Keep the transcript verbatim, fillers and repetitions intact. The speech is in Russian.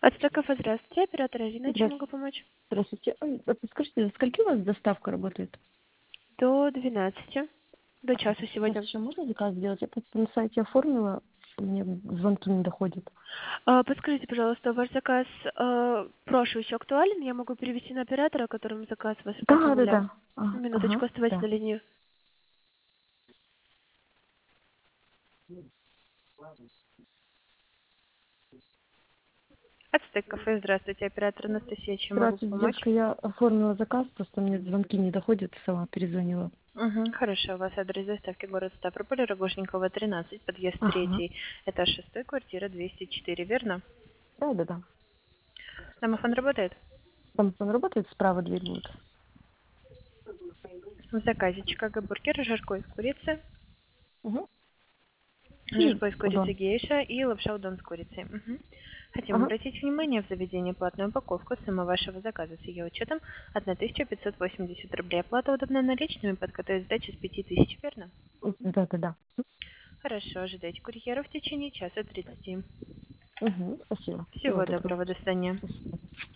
Ацтеков, здравствуйте. Оператор Ирина, чем могу Здравствуйте. помочь? Здравствуйте. Ой, а подскажите, до скольки у вас доставка работает? До двенадцати. До А, до часу сейчас сегодня. еще можно заказ сделать? Я просто на сайте оформила, мне звонки не доходят. А, подскажите, пожалуйста, ваш заказ э, прошлый еще актуален? Я могу перевести на оператора, которому заказ вас Да, да, оформлял. да. А, Минуточку, ага, оставайтесь на да. линии. Ацтеков, здравствуйте. Оператор Анастасия, чем могу Здравствуйте, помочь? девушка, я оформила заказ, просто мне звонки не доходят, сама перезвонила. Угу, хорошо. У вас адрес доставки город Ставрополь, Рогожникова, тринадцать, подъезд Ага. третий, этаж шестой, квартира двести четыре, верно? Да, да, да. Домофон работает? Там он работает, справа дверь будет. В заказе Чикаго бургер, жаркое из курицы, Угу. И жаркое из курицы удон. гейша и лапша удон с курицей. Мгм. Хотим Ага. обратить внимание в заведении платную упаковку. Сумма вашего заказа с ее учетом тысяча пятьсот восемьдесят рублей. Оплата удобна наличными, подготовить сдачу с пяти тысяч, верно? Да, да, да. Хорошо, ожидайте курьера в течение часа тридцати. Угу. Спасибо. Всего Всего доброго. доброго, до свидания. До свидания.